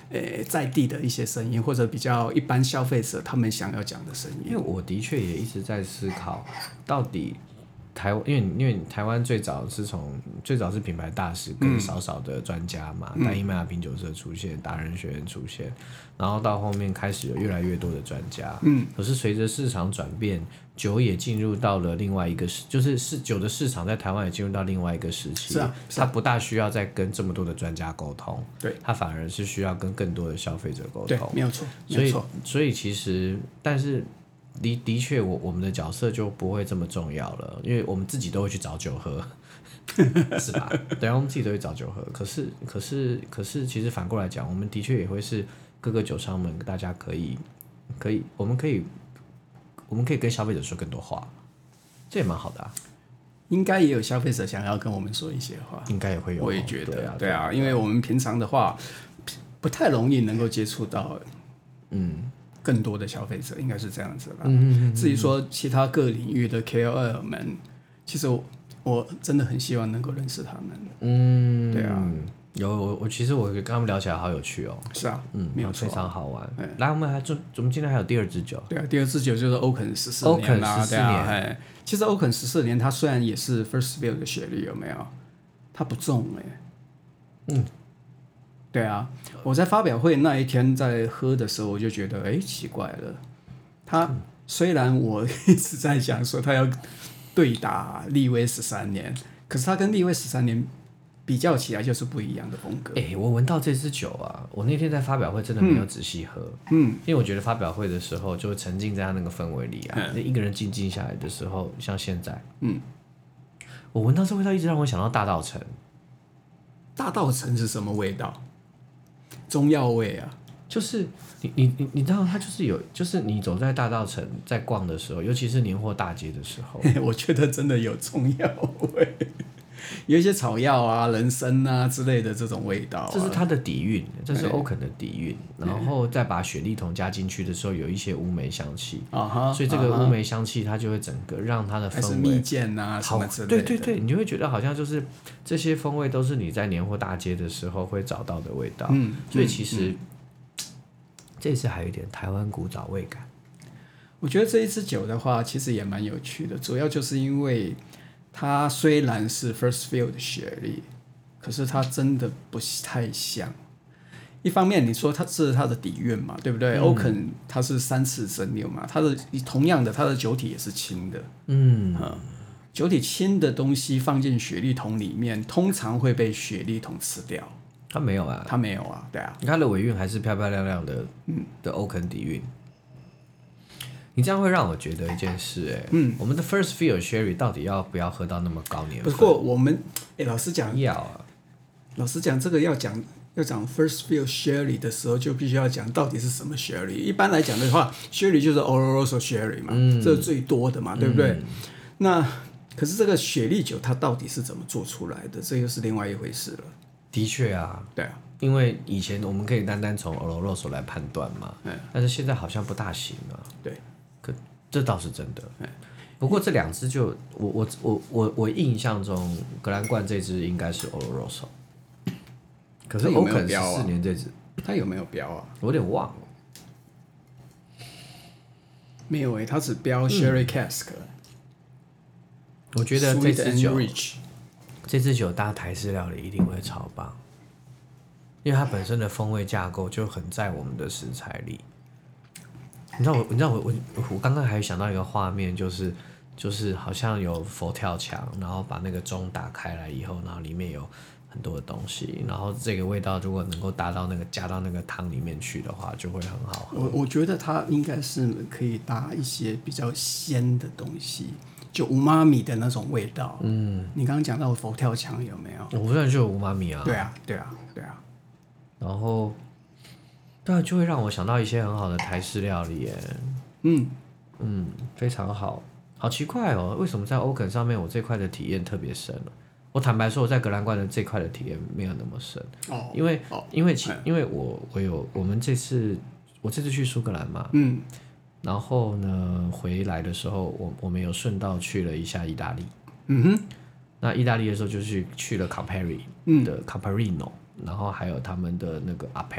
呃在地的一些声音，或者比较一般消费者他们想要讲的声音。 因为我的确也一直在思考，到底台湾，因为因为台湾最早是从最早是品牌大使跟少少的专家嘛，单一麦芽品酒社出现，达人学院出现，然后到后面开始有越来越多的专家。嗯，可是随着市场转变，酒也进入到了另外一个时，就是是酒的市场在台湾也进入到另外一个时期。 是啊， 它不大需要再跟这么多的专家沟通， 对， 它反而是需要跟更多的消费者沟通。 对，没有错， 所以所以其实，但是。的的确，我我们的角色就不会这么重要了，因为我们自己都会去找酒喝，是吧？对啊，我们自己都会找酒喝。可是，可是，可是，其实反过来讲，我们的确也会是各个酒商们，大家可以，可以，我们可以，我们可以跟消费者说更多话，这也蛮好的啊。 应该也有消费者想要跟我们说一些话， 应该也会有。 我也觉得， 对啊， 对啊，因为我们平常的话不太容易能够接触到，嗯。更多的消费者应该是这样子吧。嗯嗯嗯。至于说其他各领域的 K O L 们，其实 我, 我真的很希望能够认识他们。嗯，对啊， 有我我其实我跟他们聊起来好有趣哦。 是啊，嗯，没有错， 非常好玩。来，我们还我们今天还有第二支酒。 对啊，第二支酒就是欧肯十四年啦。 欧肯十四年， 啊、其实欧肯十四年，它虽然也是 First Fill 的雪莉，有没有？它不重哎、欸。嗯。对啊，我在发表会那一天在喝的时候，我就觉得，哎，奇怪了。他虽然我一直在讲说他要对打利威十三年，可是他跟利威十三年比较起来就是不一样的风格。 哎，我闻到这支酒啊，我那天在发表会真的没有仔细喝，嗯，因为我觉得发表会的时候就沉浸在他那个氛围里啊，那、嗯、一个人静静下来的时候，像现在，嗯，我闻到这味道一直让我想到大稻埕。 大稻埕是什么味道？中药味啊， 就是你你你你知道，它就是有，就是你走在大稻埕在逛的时候，尤其是年货大街的时候， 我觉得真的有中药味，有一些草药啊、人参啊之类的这种味道、啊。 这是它的底蕴，这是欧肯的底蕴，然后再把雪莉桶加进去的时候，有一些乌梅香气啊，所以这个乌梅香气它就会整个让它的氛围，还是蜜饯啊什么之类的， 对对对，你就会觉得好像就是这些风味都是你在年货大街的时候会找到的味道。嗯，所以其实、嗯嗯、这次还有一点台湾古早味感。 我觉得这一支酒的话，其实也蛮有趣的，主要就是因为它虽然是 First Fill 的雪莉，可是它真的不太像。一方面你说它是它的底蕴嘛，对不对？欧肯、嗯、它是三次蒸馏嘛，它的同样的它的酒体也是轻的，嗯，嗯酒体轻的东西放进雪莉桶里面，通常会被雪莉桶吃掉。 它没有啊， 它没有啊，对啊， 你看它的尾韵还是漂漂亮亮的，嗯，的欧肯底蕴。你这样会让我觉得一件事、欸，哎，嗯，我们的 First Fill Sherry 到底要不要喝到那么高年份？ 不过我们，哎，老实讲， 要啊， 老实讲，这个要讲要讲 First Fill Sherry 的时候，就必须要讲到底是什么 Sherry。一般来讲的话 ，Sherry 就是 Oloroso Sherry 嘛，嗯、这是最多的嘛，对不对？嗯、那可是这个雪莉酒它到底是怎么做出来的？这又是另外一回事了。 的确啊， 对啊， 因为以前我们可以单单从 Oloroso 来判断嘛，嗯、但是现在好像不大行了。 对。 这倒是真的，不过这两支就我我我我我印象中格兰冠这支应该是 Oloroso， 可是欧肯十四年这支它有没有标啊？ 我有点忘了， 没有诶、欸，它只标 Sherry Cask、嗯。 我觉得这支酒，这支酒搭台式料理一定会超棒，因为它本身的风味架构就很在我们的食材里。你知道我，你知道我，我我刚刚还想到一个画面，就是就是好像有佛跳墙，然后把那个盅打开来以后，然后里面有很多的东西，然后这个味道如果能够搭到那个加到那个汤里面去的话，就会很好喝。 我我觉得它应该是可以搭一些比较鲜的东西，就无妈米的那种味道。嗯，你刚刚讲到佛跳墙有没有？ 我不然就有无妈米啊。 对啊，对啊，对啊。 然后。对，就会让我想到一些很好的台式料理耶。嗯嗯，非常好。好奇怪哦，为什么在欧肯上面我这块的体验特别深了？我坦白说，我在格兰冠的这块的体验没有那么深。哦，因为、哦、因为其、嗯、因为我我有我们这次我这次去苏格兰嘛，嗯，然后呢回来的时候，我我们有顺道去了一下意大利。嗯哼，那意大利的时候就去去了 Campari 的 Camparino、嗯、然后还有他们的那个 Aperol。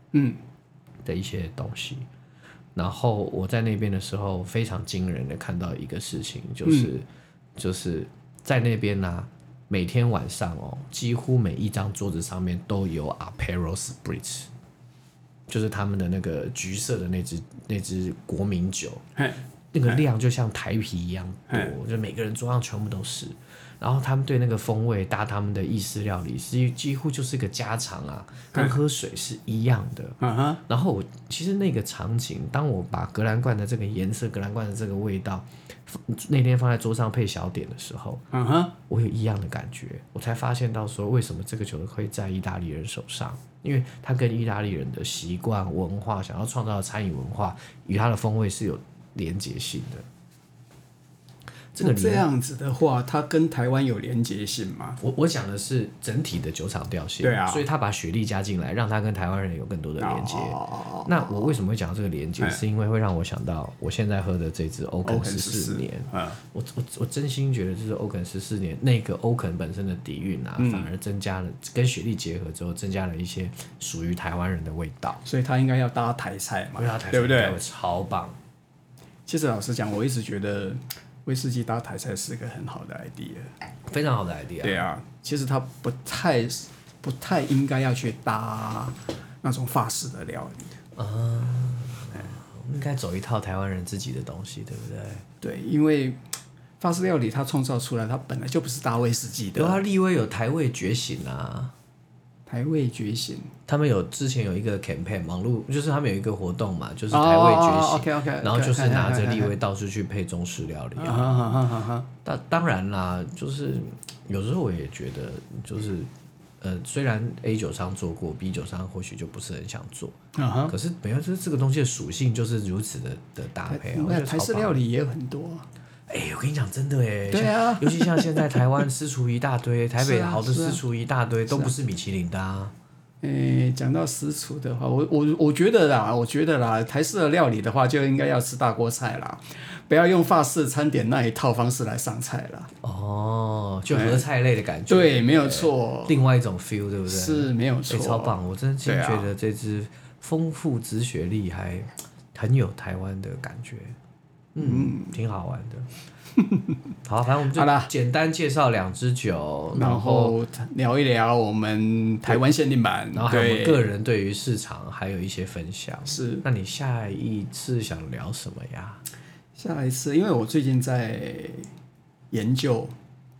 嗯的一些东西。然后我在那边的时候，非常惊人的看到一个事情，就是、嗯、就是在那边呢、啊，每天晚上哦，几乎每一张桌子上面都有 Aperol Spritz， 就是他们的那个橘色的那支那支国民酒，那个量就像台啤一样多，就每个人桌上全部都是。然后他们对那个风味搭他们的意式料理，是几乎就是个家常啊，跟喝水是一样的。Uh-huh. 然后我其实那个场景，当我把格兰冠的这个颜色、格兰冠的这个味道，那天放在桌上配小点的时候， uh-huh. 我有一样的感觉，我才发现到说为什么这个酒会在意大利人手上，因为它跟意大利人的习惯、文化、想要创造的餐饮文化与它的风味是有连结性的。 这个这样子的话，它跟台湾有连结性吗？ 我我讲的是整体的酒厂调性， 对啊， 所以他把雪莉加进来，让它跟台湾人有更多的连接。哦、那我为什么会讲这个连接？是因为会让我想到我现在喝的这支欧肯十四年。嗯、我我我真心觉得，就是欧肯十四年那个欧肯本身的底蕴啊、嗯，反而增加了跟雪莉结合之后，增加了一些属于台湾人的味道。 所以它应该要搭台菜嘛， 对不对？ 超棒。 其实老实讲，我一直觉得威士忌搭台菜是个很好的 idea， 非常好的 idea。 对啊，其实它不太不太应该要去搭那种法式的料理啊， 我们应该走一套台湾人自己的东西，对不对？ 对，因为法式料理它创造出来，它本来就不是搭威士忌的。 对啊，立威有台味觉醒啊。 台味觉醒， 他们有之前有一个 campaign， 网络就是他们有一个活动嘛，就是台味觉醒，哦哦哦 okay, okay, 然后就是拿着立威到处去配中式料理啊。啊啊啊啊但当然啦，就是有时候我也觉得，就是呃，虽然 A 酒商做过 ，B 酒商或许就不是很想做，啊、可是没有，就是这个东西的属性就是如此的的搭配啊。 台, 台式料理也有很多。 哎、欸，我跟你讲，真的哎， 对啊， 尤其像现在台湾私厨一大堆，台北好的私厨一大堆，啊啊、都不是米其林的啊。 哎、欸，讲到私厨的话，我我我觉得啦，我觉得啦，台式的料理的话，就应该要吃大锅菜啦，不要用法式餐点那一套方式来上菜啦。 哦，就合菜类的感觉。 对，没有错。 另外一种 feel， 对不对？ 是没有错、 欸。超棒！我真心觉得这支丰富紫雪莉还很有台湾的感觉。嗯，挺好玩的。好，反正我们就简单介绍两支酒， 然后聊一聊我们台湾限定版， 然后还有我们个人对于市场还有一些分享。 是， 那你下一次想聊什么呀？ 下一次，因为我最近在研究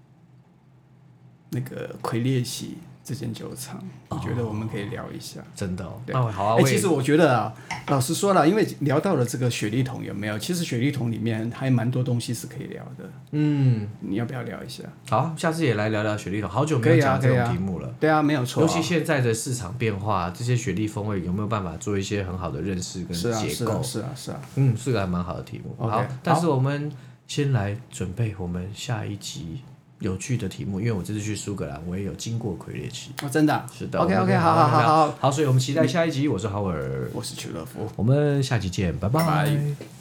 那个魁列喜这间酒厂，我觉得我们可以聊一下。 真的、哦？ 对， 哦、好啊。 欸、其实我觉得啊，老实说了，因为聊到了这个雪莉桶有没有？其实雪莉桶里面还蛮多东西是可以聊的。嗯，你要不要聊一下？ 好，下次也来聊聊雪莉桶。好久没有讲这种题目了。 啊啊、对啊，没有错、啊。 尤其现在的市场变化，这些雪莉风味有没有办法做一些很好的认识跟结构？ 是啊，是啊，是啊。 嗯，是个还蛮好的题目。Okay, 好，但是我们先来准备我们下一集有趣的题目，因为我这次去苏格兰，我也有经过魁列奇。 哦，真的、啊？ 是的。 OK OK， 好好好好好，所以我们期待下一集。我是豪尔， 我是邱乐福， 我们下集见，拜拜。 拜拜。